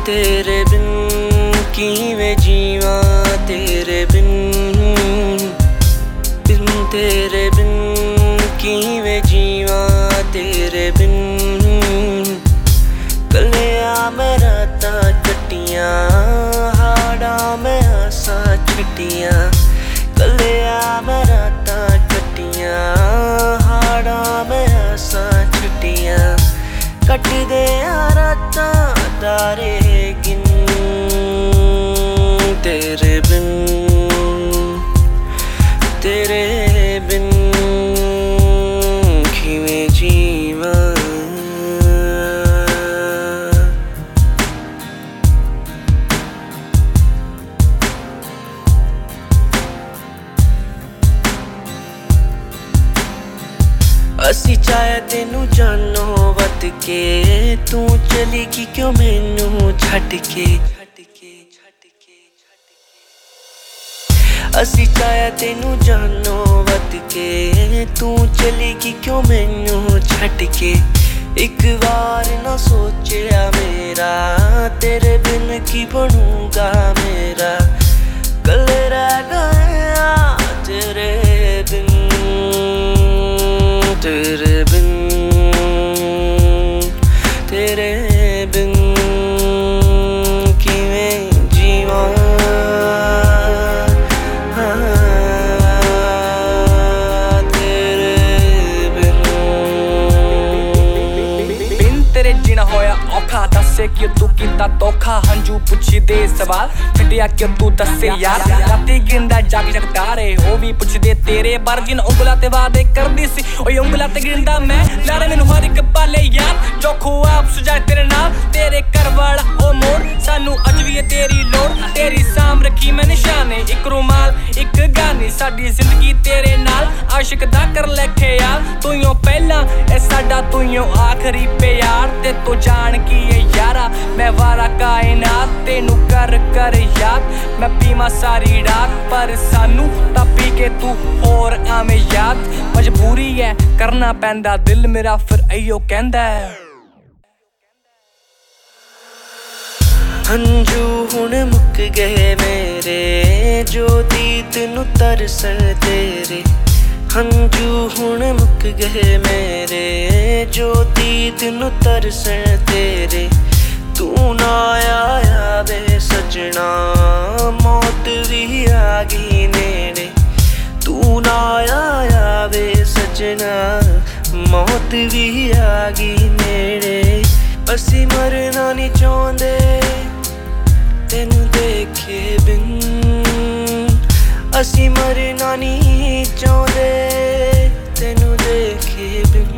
तेरे बिन किवें जीवां तेरे बिन तेरे बिन किवें जीवां तेरे बिन कलिया मैं रातां कट्टियां हाड़ा मैं आसां छट्टियां कलिया मैं रातां कट्टियां हाड़ा मैं आसां छट्टियां कटदे रातां तारे गिन तेरे बिन किवें जीवां असी चाहे तेनू जानो वध के तू चलेगी क्यों मैनू छड्ड के असी चाहे तेनू जानो वध के तू चलेगी क्यों मैनू छड्ड के एक बार ना सोचिया मेरा तेरे बिन की बनूंगा मेरा कल रह गया तेरे बिन तेरे बिन किवें जीवां तेरे बिन तेरे जीना होया औखा दस्से कि तू कीता धोखा हंजू पुछी दे सवाल छड्डिया कि तू दस्से यार राती गिनदा जग जग तारे ओ भी पुछदे तेरे बारे जिन उंगलां ते वादे करदी सी ओए उंगलां ते गिनदा मैं लारे मैनू हर इक पाले यार जो ख्वाब सजाए तेरे नाल तेरे घर वाला ओ मोड़ सानू अज भी तेरी लोड़ तेरी साम रखी मैं निशाने एक रुमाल एक गाने साडी जिंदगी तेरे नाल आशिक दा कर लेखे यार तूं पहला ए साडा तूं आखरी प्यार ते तू जान की है यारा मैं वारा कायनात तेनू कर कर याद मैं पीवा सारी रात पर सानू तां पी के तू होर आवे याद मजबूरी है करना पैंदा दिल मेरा फिर अइयो कहंदा हंजू हुण मुक गए मेरे जो दीद नू तरसन तेरे हंजू हुण मुक गए मेरे जो दीद नू तरसन तेरे तू ना आया वे सजना मौत भी आ गई नेड़े तू ना आया वे सजना मौत भी आ गई नेड़े असी मरना नहीं चाहते तेनू देखे बिन असी मरना नहीं चाहते तेनू देखे बिन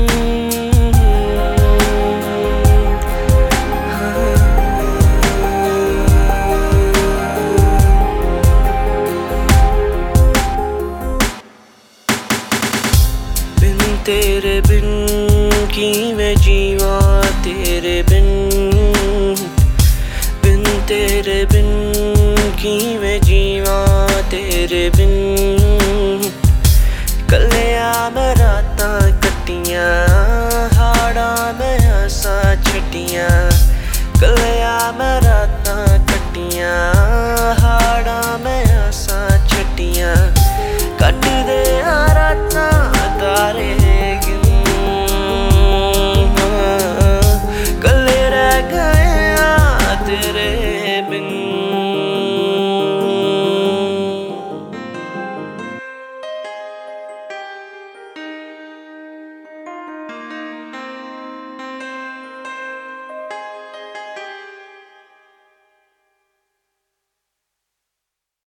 तेरे बिन किवें जीवां तेरे बिन तेरे बिन किवें जीवां तेरे बिन कलिया मैं रातां कट्टियां हाड़ा मैं आसां छट्टियां कलिया मैं